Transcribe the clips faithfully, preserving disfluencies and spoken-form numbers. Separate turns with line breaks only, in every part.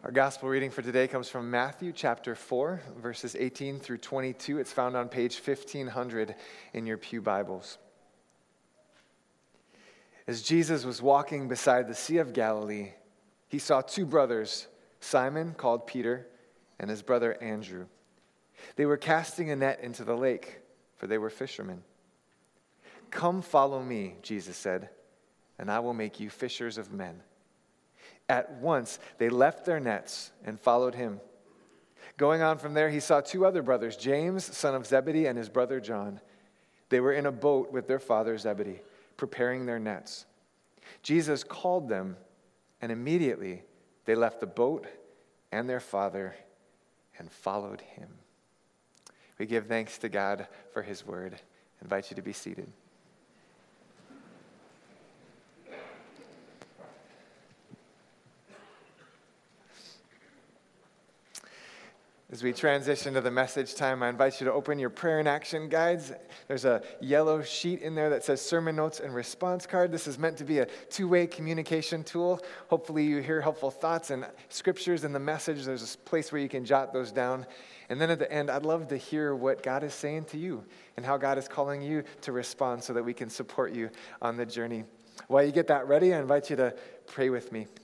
Our gospel reading for today comes from Matthew chapter four, verses eighteen through twenty-two. It's found on page fifteen hundred in your pew Bibles. As Jesus was walking beside the Sea of Galilee, he saw two brothers, Simon, called Peter, and his brother Andrew. They were casting a net into the lake, for they were fishermen. "Come follow me," Jesus said, "and I will make you fishers of men." At once they left their nets and followed him. Going on from there, he saw two other brothers, James, son of Zebedee, and his brother John. They were in a boat with their father Zebedee, preparing their nets. Jesus called them, and immediately they left the boat and their father and followed him. We give thanks to God for his word. I invite you to be seated. As we transition to the message time, I invite you to open your prayer and action guides. There's a yellow sheet in there that says sermon notes and response card. This is meant to be a two-way communication tool. Hopefully you hear helpful thoughts and scriptures in the message. There's a place where you can jot those down. And then at the end, I'd love to hear what God is saying to you and how God is calling you to respond so that we can support you on the journey. While you get that ready, I invite you to pray with me.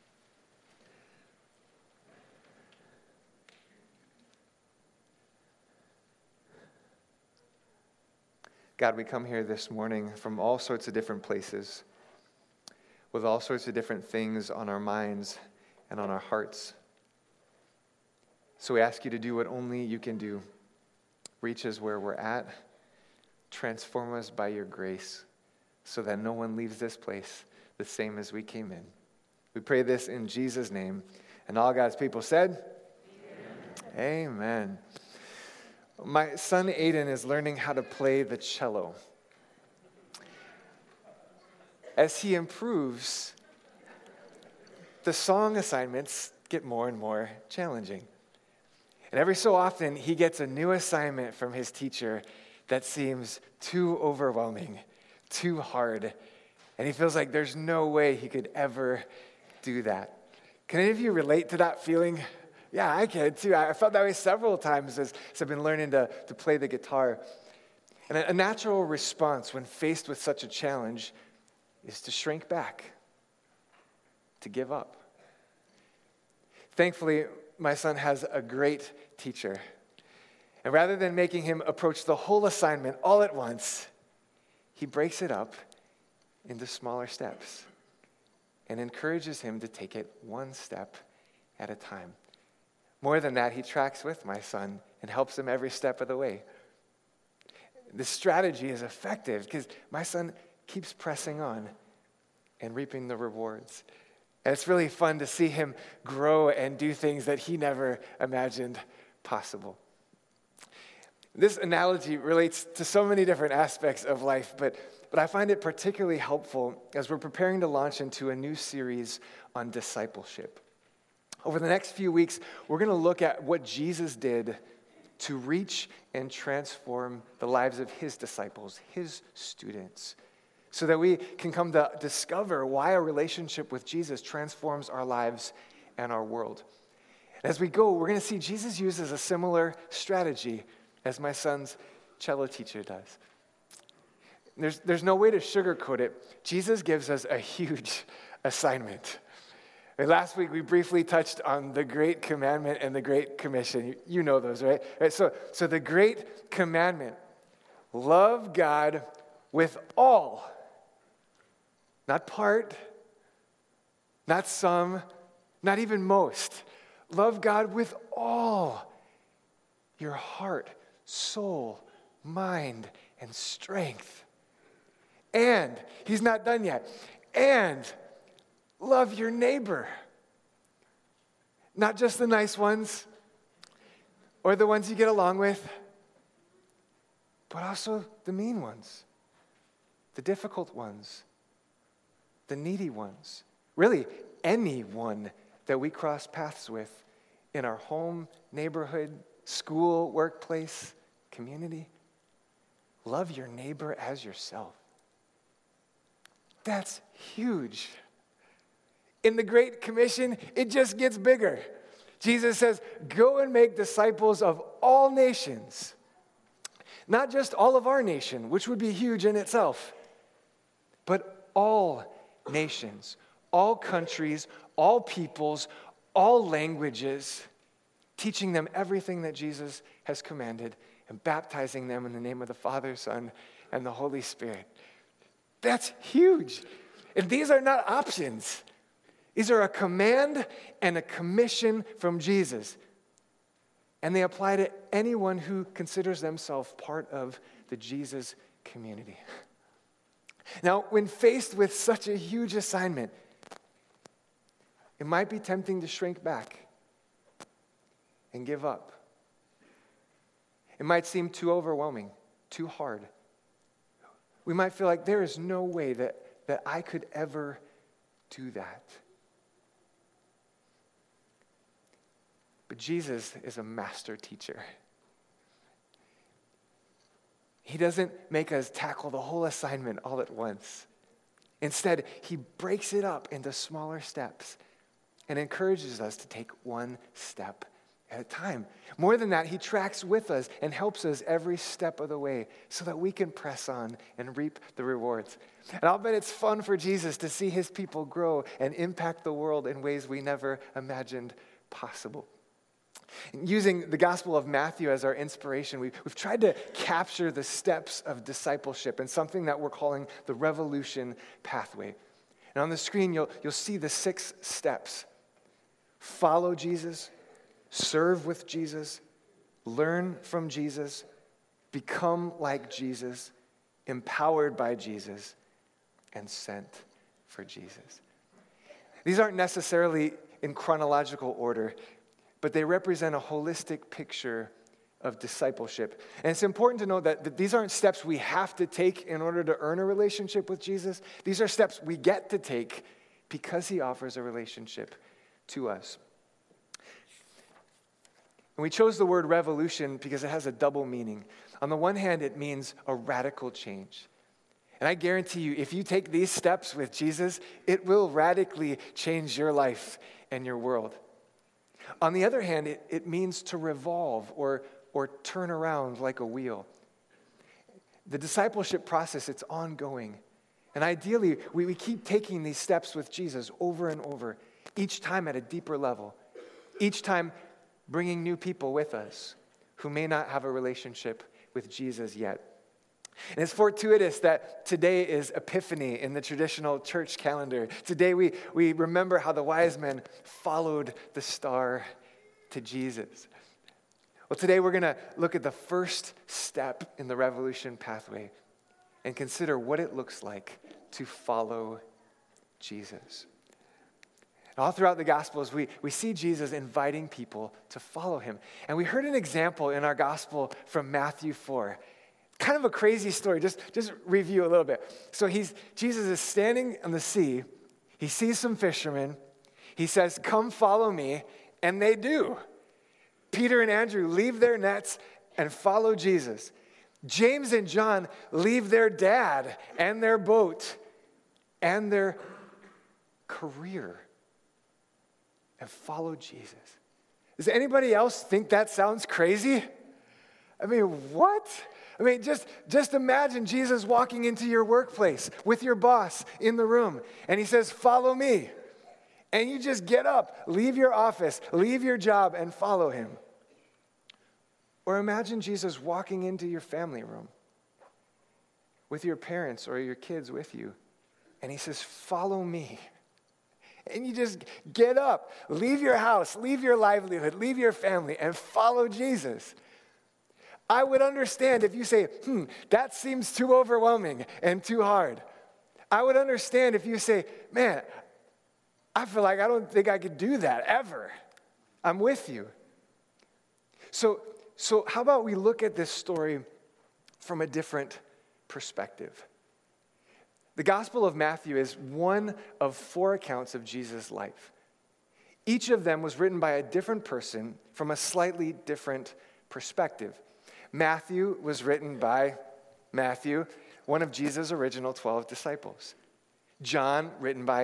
God, we come here this morning from all sorts of different places, with all sorts of different things on our minds and on our hearts. So we ask you to do what only you can do. Reach us where we're at. Transform us by your grace so that no one leaves this place the same as we came in. We pray this in Jesus' name. And all God's people said, Amen. Amen. My son Aiden is learning how to play the cello. As he improves, the song assignments get more and more challenging. And every so often, he gets a new assignment from his teacher that seems too overwhelming, too hard, and he feels like there's no way he could ever do that. Can any of you relate to that feeling? Yeah, I can too. I felt that way several times as, as I've been learning to, to play the guitar. And a, a natural response when faced with such a challenge is to shrink back, to give up. Thankfully, my son has a great teacher. And rather than making him approach the whole assignment all at once, he breaks it up into smaller steps and encourages him to take it one step at a time. More than that, he tracks with my son and helps him every step of the way. This strategy is effective because my son keeps pressing on and reaping the rewards. And it's really fun to see him grow and do things that he never imagined possible. This analogy relates to so many different aspects of life, but, but I find it particularly helpful as we're preparing to launch into a new series on discipleship. Over the next few weeks, we're going to look at what Jesus did to reach and transform the lives of his disciples, his students, so that we can come to discover why a relationship with Jesus transforms our lives and our world. As we go, we're going to see Jesus uses a similar strategy as my son's cello teacher does. There's, there's no way to sugarcoat it. Jesus gives us a huge assignment. Last week, we briefly touched on the Great Commandment and the Great Commission. You, you know those, right? right? So, so the Great Commandment, love God with all, not part, not some, not even most. Love God with all your heart, soul, mind, and strength. And, he's not done yet, and love your neighbor. Not just the nice ones or the ones you get along with, but also the mean ones, the difficult ones, the needy ones. Really, anyone that we cross paths with in our home, neighborhood, school, workplace, community. Love your neighbor as yourself. That's huge. In the Great Commission, it just gets bigger. Jesus says, go and make disciples of all nations. Not just all of our nation, which would be huge in itself, but all nations, all countries, all peoples, all languages, teaching them everything that Jesus has commanded and baptizing them in the name of the Father, Son, and the Holy Spirit. That's huge. And these are not options. These are a command and a commission from Jesus. And they apply to anyone who considers themselves part of the Jesus community. Now, when faced with such a huge assignment, it might be tempting to shrink back and give up. It might seem too overwhelming, too hard. We might feel like there is no way that, that I could ever do that. But Jesus is a master teacher. He doesn't make us tackle the whole assignment all at once. Instead, he breaks it up into smaller steps and encourages us to take one step at a time. More than that, he tracks with us and helps us every step of the way so that we can press on and reap the rewards. And I'll bet it's fun for Jesus to see his people grow and impact the world in ways we never imagined possible. Using the Gospel of Matthew as our inspiration, we've, we've tried to capture the steps of discipleship in something that we're calling the Revolution Pathway. And on the screen, you'll, you'll see the six steps. Follow Jesus, serve with Jesus, learn from Jesus, become like Jesus, empowered by Jesus, and sent for Jesus. These aren't necessarily in chronological order, but they represent a holistic picture of discipleship. And it's important to know that, that these aren't steps we have to take in order to earn a relationship with Jesus. These are steps we get to take because he offers a relationship to us. And we chose the word revolution because it has a double meaning. On the one hand, it means a radical change. And I guarantee you, if you take these steps with Jesus, it will radically change your life and your world. On the other hand, it, it means to revolve or, or turn around like a wheel. The discipleship process, it's ongoing. And ideally, we, we keep taking these steps with Jesus over and over, each time at a deeper level, each time bringing new people with us who may not have a relationship with Jesus yet. And it's fortuitous that today is Epiphany in the traditional church calendar. Today we, we remember how the wise men followed the star to Jesus. Well, today we're going to look at the first step in the Revolution Pathway and consider what it looks like to follow Jesus. All throughout the Gospels, we, we see Jesus inviting people to follow him. And we heard an example in our Gospel from Matthew four. Kind of a crazy story. Just, just review a little bit. So he's Jesus is standing on the sea. He sees some fishermen. He says, "Come follow me." And they do. Peter and Andrew leave their nets and follow Jesus. James and John leave their dad and their boat and their career and follow Jesus. Does anybody else think that sounds crazy? I mean, what? I mean, just, just imagine Jesus walking into your workplace with your boss in the room, and he says, "Follow me." And you just get up, leave your office, leave your job, and follow him. Or imagine Jesus walking into your family room with your parents or your kids with you, and he says, "Follow me." And you just get up, leave your house, leave your livelihood, leave your family, and follow Jesus. I would understand if you say, hmm, that seems too overwhelming and too hard. I would understand if you say, man, I feel like I don't think I could do that ever. I'm with you. So, so how about we look at this story from a different perspective? The Gospel of Matthew is one of four accounts of Jesus' life. Each of them was written by a different person from a slightly different perspective. Matthew was written by Matthew, one of Jesus' original twelve disciples. John, written by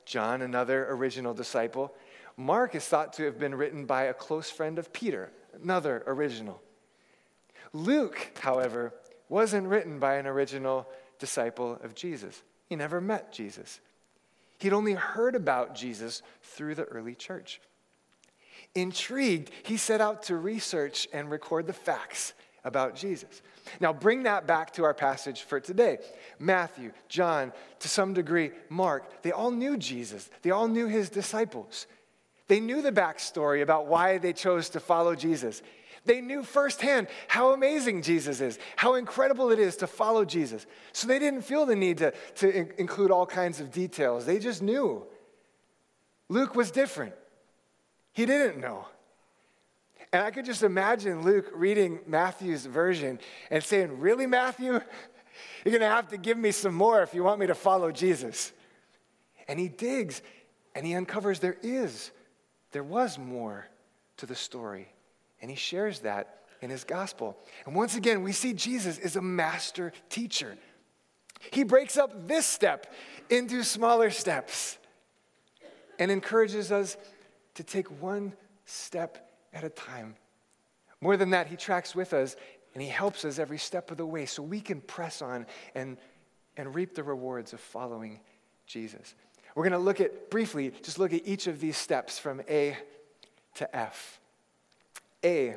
John, another original disciple. Mark is thought to have been written by a close friend of Peter, another original. Luke, however, wasn't written by an original disciple of Jesus. He never met Jesus. He'd only heard about Jesus through the early church. Intrigued, he set out to research and record the facts about Jesus. Now bring that back to our passage for today. Matthew, John, to some degree, Mark, they all knew Jesus. They all knew his disciples. They knew the backstory about why they chose to follow Jesus. They knew firsthand how amazing Jesus is, how incredible it is to follow Jesus. So they didn't feel the need to, to in- include all kinds of details. They just knew. Luke was different. He didn't know. And I could just imagine Luke reading Matthew's version and saying, really, Matthew? You're going to have to give me some more if you want me to follow Jesus. And he digs and he uncovers there is, there was more to the story. And he shares that in his gospel. And once again, we see Jesus is a master teacher. He breaks up this step into smaller steps and encourages us to take one step at a time. More than that, he tracks with us and he helps us every step of the way so we can press on and, and reap the rewards of following Jesus. We're going to look at, briefly, just look at each of these steps from A to F. A,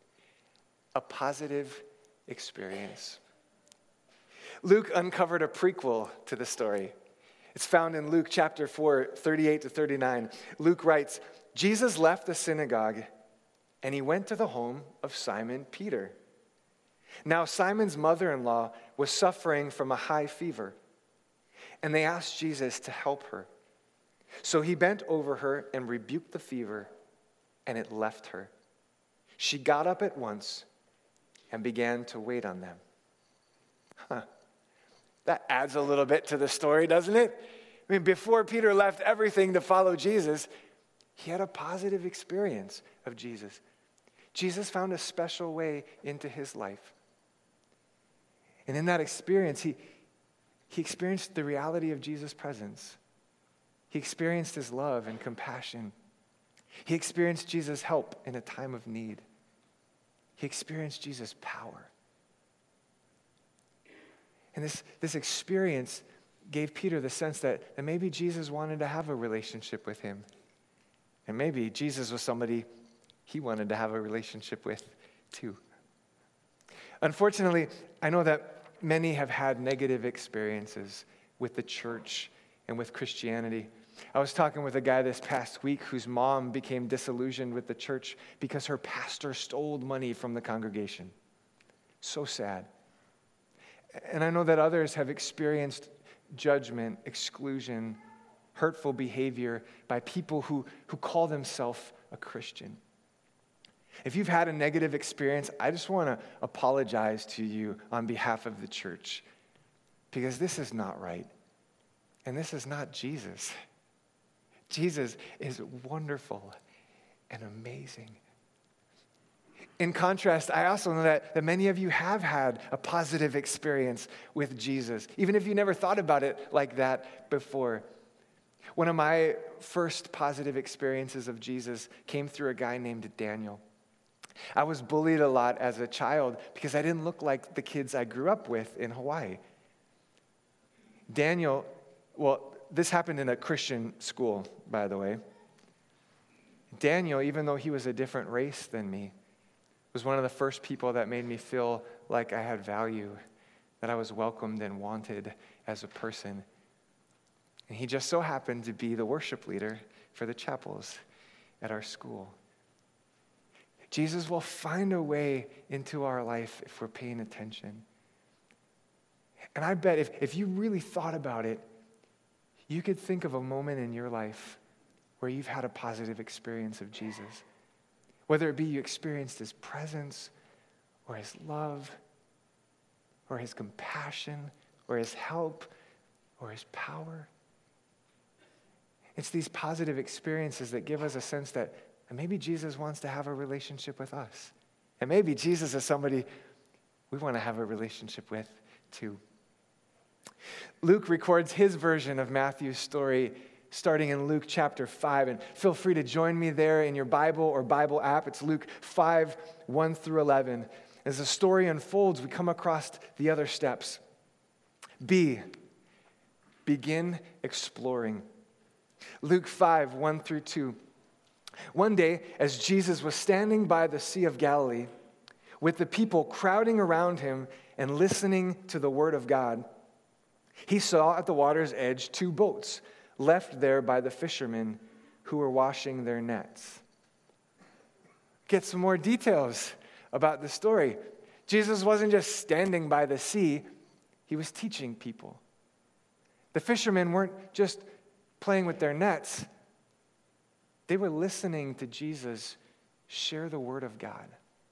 a positive experience. Luke uncovered a prequel to the story. It's found in Luke chapter four, thirty-eight to thirty-nine. Luke writes, Jesus left the synagogue and he went to the home of Simon Peter. Now Simon's mother-in-law was suffering from a high fever, and they asked Jesus to help her. So he bent over her and rebuked the fever, and it left her. She got up at once and began to wait on them. Huh. That adds a little bit to the story, doesn't it? I mean, before Peter left everything to follow Jesus, he had a positive experience of Jesus. Jesus found a special way into his life. And in that experience, he, he experienced the reality of Jesus' presence. He experienced his love and compassion. He experienced Jesus' help in a time of need. He experienced Jesus' power. And this, this experience gave Peter the sense that, that maybe Jesus wanted to have a relationship with him. And maybe Jesus was somebody he wanted to have a relationship with too. Unfortunately, I know that many have had negative experiences with the church and with Christianity. I was talking with a guy this past week whose mom became disillusioned with the church because her pastor stole money from the congregation. So sad. And I know that others have experienced judgment, exclusion, hurtful behavior by people who, who call themselves a Christian. If you've had a negative experience, I just want to apologize to you on behalf of the church, because this is not right. And this is not Jesus. Jesus is wonderful and amazing. In contrast, I also know that, that many of you have had a positive experience with Jesus, even if you never thought about it like that before. One of my first positive experiences of Jesus came through a guy named Daniel. I was bullied a lot as a child because I didn't look like the kids I grew up with in Hawaii. Daniel, well, this happened in a Christian school, by the way. Daniel, even though he was a different race than me, was one of the first people that made me feel like I had value, that I was welcomed and wanted as a person. And he just so happened to be the worship leader for the chapels at our school. Jesus will find a way into our life if we're paying attention. And I bet if, if you really thought about it, you could think of a moment in your life where you've had a positive experience of Jesus. Whether it be you experienced his presence or his love or his compassion or his help or his power. It's these positive experiences that give us a sense that and maybe Jesus wants to have a relationship with us. And maybe Jesus is somebody we want to have a relationship with too. Luke records his version of Matthew's story starting in Luke chapter five. And feel free to join me there in your Bible or Bible app. It's Luke five, one through eleven. As the story unfolds, we come across the other steps. B, begin exploring. Luke five, one through two. One day, as Jesus was standing by the Sea of Galilee, with the people crowding around him and listening to the word of God, he saw at the water's edge two boats left there by the fishermen who were washing their nets. Get some more details about the story. Jesus wasn't just standing by the sea, he was teaching people. The fishermen weren't just playing with their nets, they were listening to Jesus share the word of God.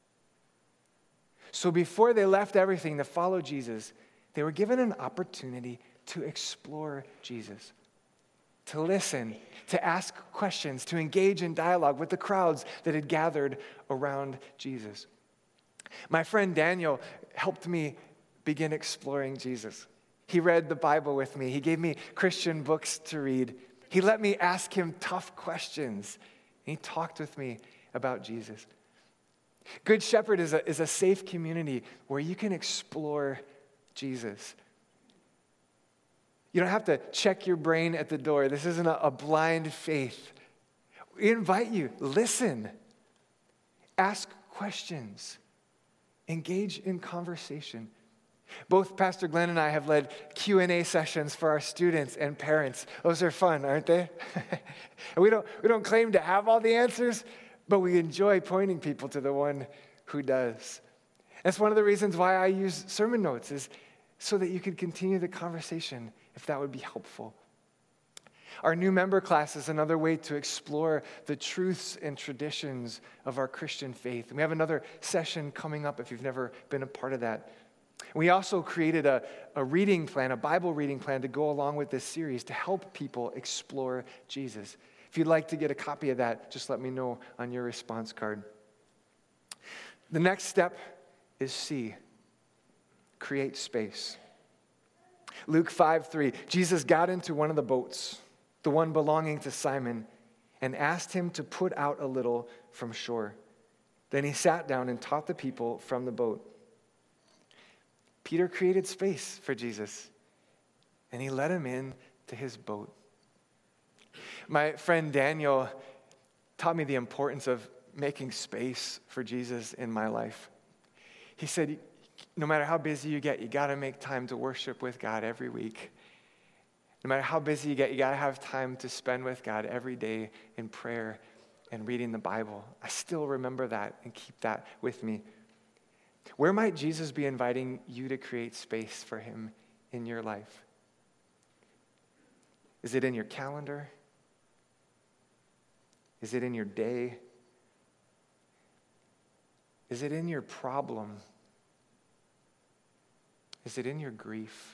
So before they left everything to follow Jesus, they were given an opportunity to explore Jesus, to listen, to ask questions, to engage in dialogue with the crowds that had gathered around Jesus. My friend Daniel helped me begin exploring Jesus. He read the Bible with me. He gave me Christian books to read. He let me ask him tough questions. And he talked with me about Jesus. Good Shepherd is a, is a safe community where you can explore Jesus. You don't have to check your brain at the door. This isn't a, a blind faith. We invite you, listen, ask questions, engage in conversation. Both Pastor Glenn and I have led Q and A sessions for our students and parents. Those are fun, aren't they? And we don't, we don't claim to have all the answers, but we enjoy pointing people to the one who does. That's one of the reasons why I use sermon notes, is so that you can continue the conversation if that would be helpful. Our new member class is another way to explore the truths and traditions of our Christian faith. And we have another session coming up if you've never been a part of that. We also created a, a reading plan, a Bible reading plan to go along with this series to help people explore Jesus. If you'd like to get a copy of that, just let me know on your response card. The next step is C, create space. Luke five three, Jesus got into one of the boats, the one belonging to Simon, and asked him to put out a little from shore. Then he sat down and taught the people from the boat. Peter created space for Jesus, and he let him in to his boat. My friend Daniel taught me the importance of making space for Jesus in my life. He said, no matter how busy you get, you got to make time to worship with God every week. No matter how busy you get, you got to have time to spend with God every day in prayer and reading the Bible. I still remember that and keep that with me. Where might Jesus be inviting you to create space for him in your life? Is it in your calendar? Is it in your day? Is it in your problem? Is it in your grief?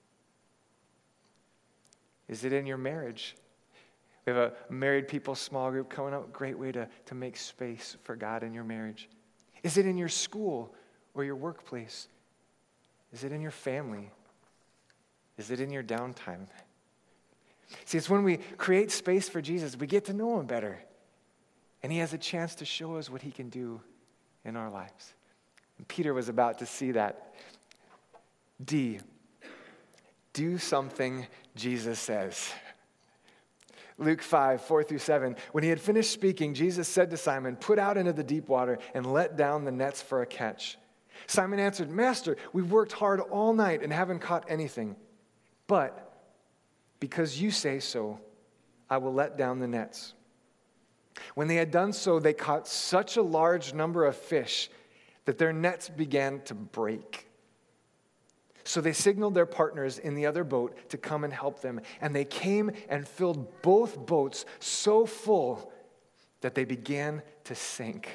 Is it in your marriage? We have a married people small group coming up. Great way to, to make space for God in your marriage. Is it in your school or your workplace? Is it in your family? Is it in your downtime? See, it's when we create space for Jesus, we get to know him better. And he has a chance to show us what he can do in our lives. And Peter was about to see that. D, do something Jesus says. Luke five, four through seven. When he had finished speaking, Jesus said to Simon, put out into the deep water and let down the nets for a catch. Simon answered, Master, we've worked hard all night and haven't caught anything. But because you say so, I will let down the nets. When they had done so, they caught such a large number of fish that their nets began to break. So they signaled their partners in the other boat to come and help them. And they came and filled both boats so full that they began to sink.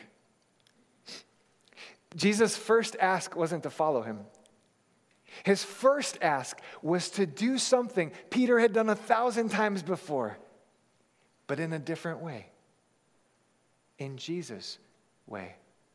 Jesus' first ask wasn't to follow him. His first ask was to do something Peter had done a thousand times before, but in a different way. In Jesus' way.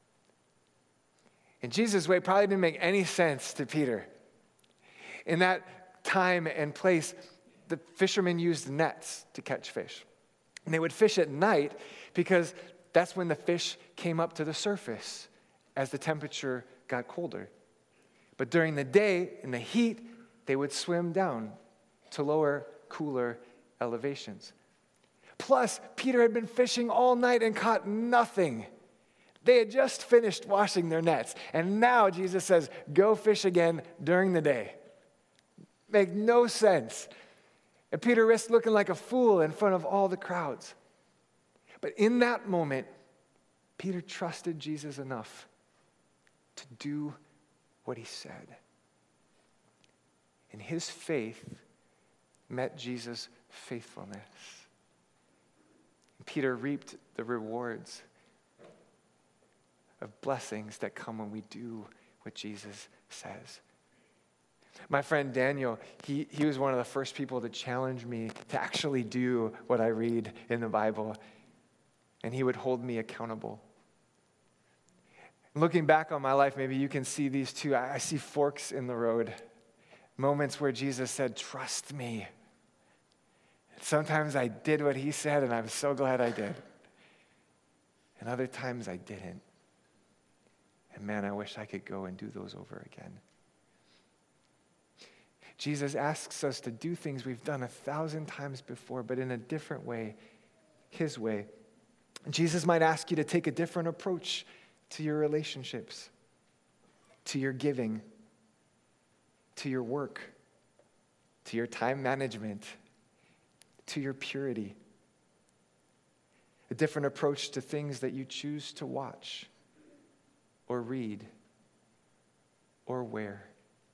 In Jesus' way probably didn't make any sense to Peter. In that time and place, the fishermen used nets to catch fish. And they would fish at night because that's when the fish came up to the surface as the temperature got colder. But during the day, in the heat, they would swim down to lower, cooler elevations. Plus, Peter had been fishing all night and caught nothing. They had just finished washing their nets. And now Jesus says, go fish again during the day. Make no sense. And Peter risked looking like a fool in front of all the crowds. But in that moment, Peter trusted Jesus enough to do what he said. And his faith met Jesus' faithfulness. And Peter reaped the rewards of blessings that come when we do what Jesus says. My friend Daniel, he, he was one of the first people to challenge me to actually do what I read in the Bible. And he would hold me accountable. Looking back on my life, maybe you can see these two. I, I see forks in the road. Moments where Jesus said, trust me. Sometimes I did what he said, and I'm so glad I did. And other times I didn't. And man, I wish I could go and do those over again. Jesus asks us to do things we've done a thousand times before, but in a different way, his way. Jesus might ask you to take a different approach to your relationships, to your giving, to your work, to your time management, to your purity. A different approach to things that you choose to watch or read or wear.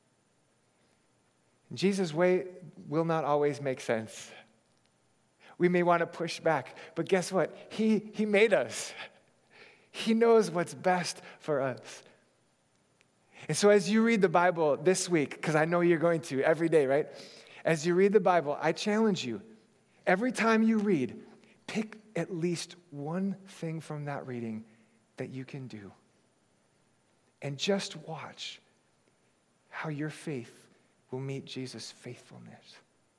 Jesus' way will not always make sense. We may want to push back, but guess what? He, he made us. He knows what's best for us. And so as you read the Bible this week, because I know you're going to every day, right? As you read the Bible, I challenge you, every time you read, pick at least one thing from that reading that you can do. And just watch how your faith will meet Jesus' faithfulness.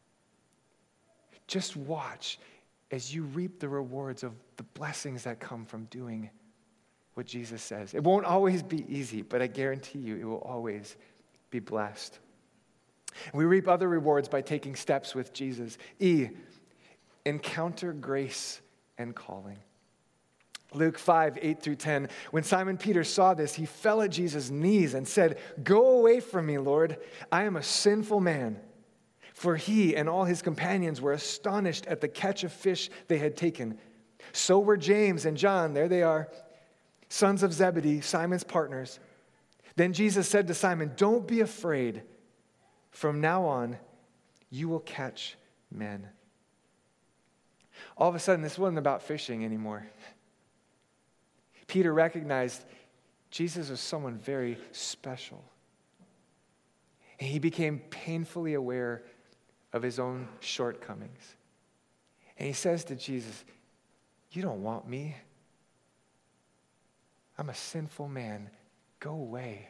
Just watch as you reap the rewards of the blessings that come from doing what Jesus says. It won't always be easy, but I guarantee you it will always be blessed. We reap other rewards by taking steps with Jesus. E, encounter grace and calling. Luke five, eight through ten, when Simon Peter saw this, he fell at Jesus' knees and said, "Go away from me, Lord. I am a sinful man." For he and all his companions were astonished at the catch of fish they had taken. So were James and John, there they are, sons of Zebedee, Simon's partners. Then Jesus said to Simon, "Don't be afraid. From now on, you will catch men." All of a sudden, this wasn't about fishing anymore. Peter recognized Jesus was someone very special. And he became painfully aware of his own shortcomings. And he says to Jesus, "You don't want me. I'm a sinful man. Go away."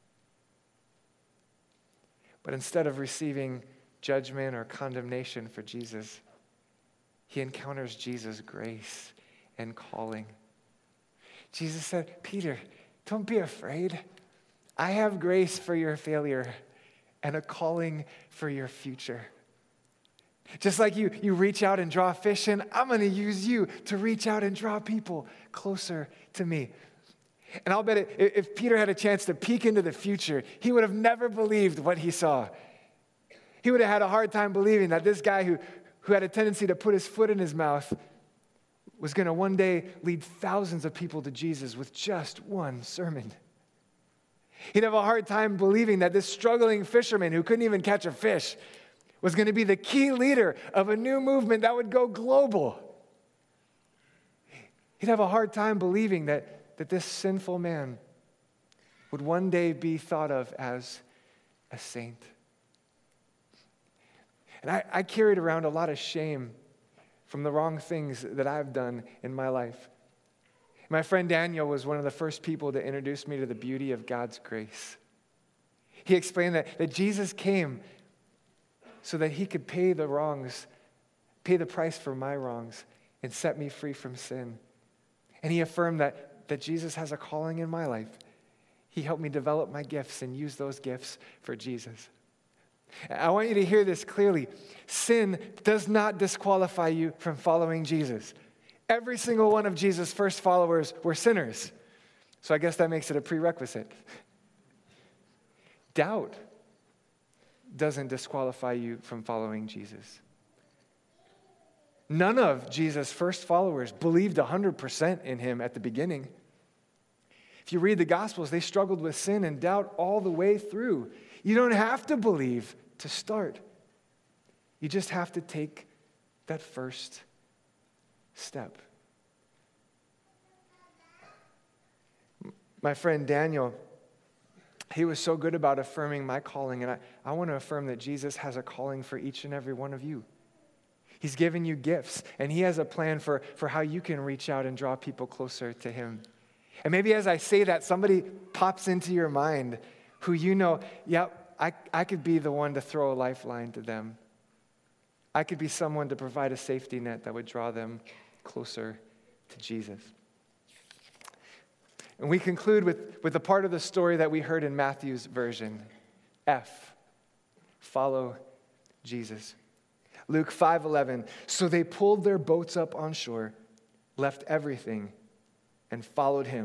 But instead of receiving judgment or condemnation for Jesus, he encounters Jesus' grace and calling. Jesus said, "Peter, don't be afraid. I have grace for your failure and a calling for your future. Just like you, you reach out and draw fish in, I'm going to use you to reach out and draw people closer to me." And I'll bet it, if Peter had a chance to peek into the future, he would have never believed what he saw. He would have had a hard time believing that this guy who, who had a tendency to put his foot in his mouth was going to one day lead thousands of people to Jesus with just one sermon. He'd have a hard time believing that this struggling fisherman who couldn't even catch a fish was going to be the key leader of a new movement that would go global. He'd have a hard time believing that, that this sinful man would one day be thought of as a saint. And I, I carried around a lot of shame from the wrong things that I've done in my life. My friend Daniel was one of the first people to introduce me to the beauty of God's grace. He explained that, that Jesus came so that he could pay the wrongs, pay the price for my wrongs, and set me free from sin. And he affirmed that, that Jesus has a calling in my life. He helped me develop my gifts and use those gifts for Jesus. I want you to hear this clearly. Sin does not disqualify you from following Jesus. Every single one of Jesus' first followers were sinners. So I guess that makes it a prerequisite. Doubt doesn't disqualify you from following Jesus. None of Jesus' first followers believed one hundred percent in him at the beginning. If you read the Gospels, they struggled with sin and doubt all the way through. You don't have to believe to start. You just have to take that first step. My friend Daniel, he was so good about affirming my calling, and I, I want to affirm that Jesus has a calling for each and every one of you. He's given you gifts, and he has a plan for, for how you can reach out and draw people closer to him. And maybe as I say that, somebody pops into your mind who you know, yep, I, I could be the one to throw a lifeline to them. I could be someone to provide a safety net that would draw them closer to Jesus. And we conclude with, with the part of the story that we heard in Matthew's version. F, follow Jesus. Luke five eleven, so they pulled their boats up on shore, left everything, and followed him.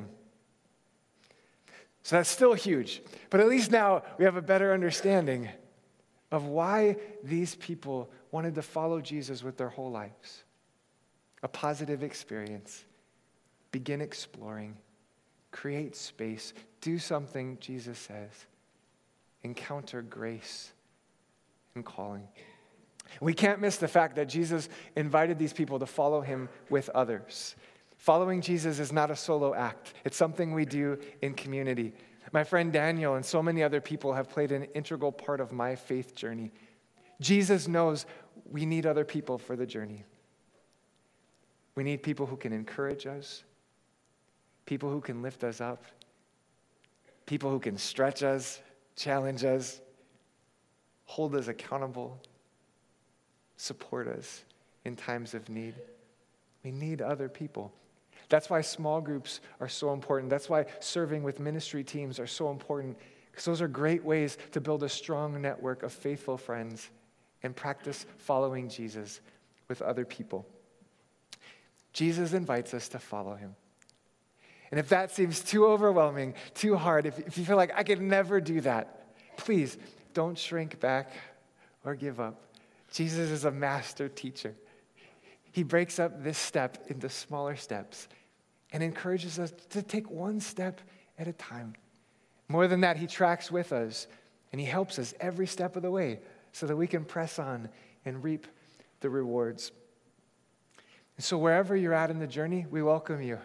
So that's still huge. But at least now we have a better understanding of why these people wanted to follow Jesus with their whole lives. A positive experience. Begin exploring. Create space. Do something Jesus says. Encounter grace and calling. We can't miss the fact that Jesus invited these people to follow him with others. Following Jesus is not a solo act. It's something we do in community. My friend Daniel and so many other people have played an integral part of my faith journey. Jesus knows we need other people for the journey. We need people who can encourage us, people who can lift us up, people who can stretch us, challenge us, hold us accountable, support us in times of need. We need other people. That's why small groups are so important. That's why serving with ministry teams are so important, because those are great ways to build a strong network of faithful friends and practice following Jesus with other people. Jesus invites us to follow him. And if that seems too overwhelming, too hard, if, if you feel like I could never do that, please don't shrink back or give up. Jesus is a master teacher. He breaks up this step into smaller steps and encourages us to take one step at a time. More than that, he tracks with us and he helps us every step of the way so that we can press on and reap the rewards. And so wherever you're at in the journey, we welcome you.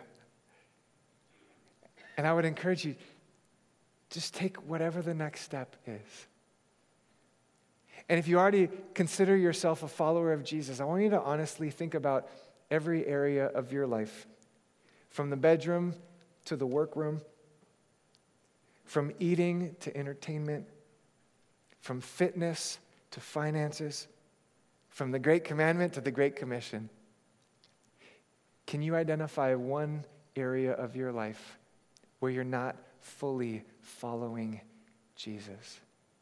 And I would encourage you, just take whatever the next step is. And if you already consider yourself a follower of Jesus, I want you to honestly think about every area of your life, from the bedroom to the workroom, from eating to entertainment, from fitness to finances, from the Great Commandment to the Great Commission. Can you identify one area of your life where you're not fully following Jesus?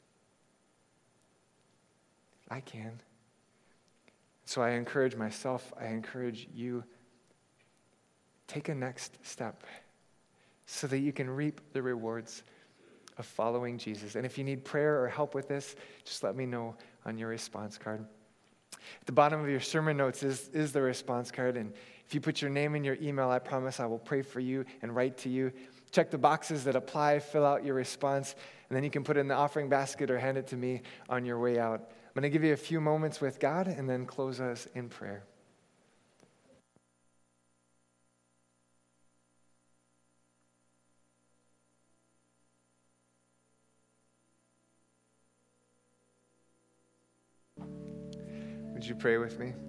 I can. So I encourage myself, I encourage you, take a next step so that you can reap the rewards of following Jesus. And if you need prayer or help with this, just let me know on your response card. At the bottom of your sermon notes is, is the response card, and if you put your name and your email, I promise I will pray for you and write to you. Check the boxes that apply, fill out your response, and then you can put it in the offering basket or hand it to me on your way out. I'm going to give you a few moments with God and then close us in prayer. Would you pray with me?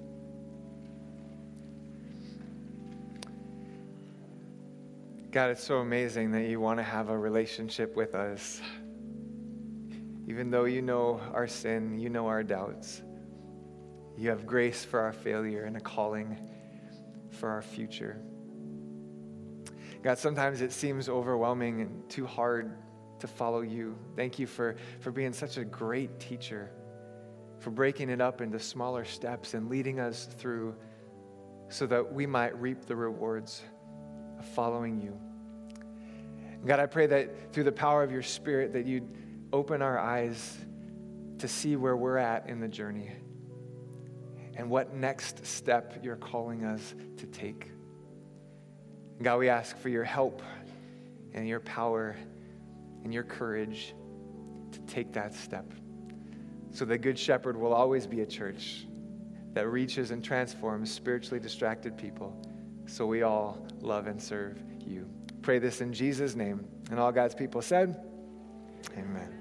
God, it's so amazing that you want to have a relationship with us. Even though you know our sin, you know our doubts, you have grace for our failure and a calling for our future. God, sometimes it seems overwhelming and too hard to follow you. Thank you for, for being such a great teacher, for breaking it up into smaller steps and leading us through so that we might reap the rewards of following you. God, I pray that through the power of your Spirit that you'd open our eyes to see where we're at in the journey and what next step you're calling us to take. God, we ask for your help and your power and your courage to take that step so the Good Shepherd will always be a church that reaches and transforms spiritually distracted people so we all love and serve you. Pray this in Jesus' name. And all God's people said, amen.